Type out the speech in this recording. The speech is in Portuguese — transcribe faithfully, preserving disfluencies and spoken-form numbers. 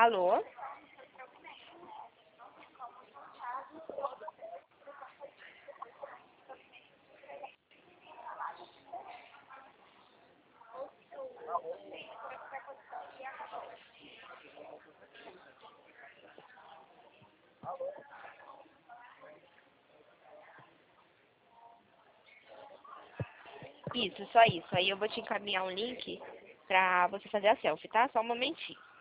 Alô? Isso, só isso. Aí eu vou te encaminhar um link pra você fazer a selfie, tá? Só um momentinho.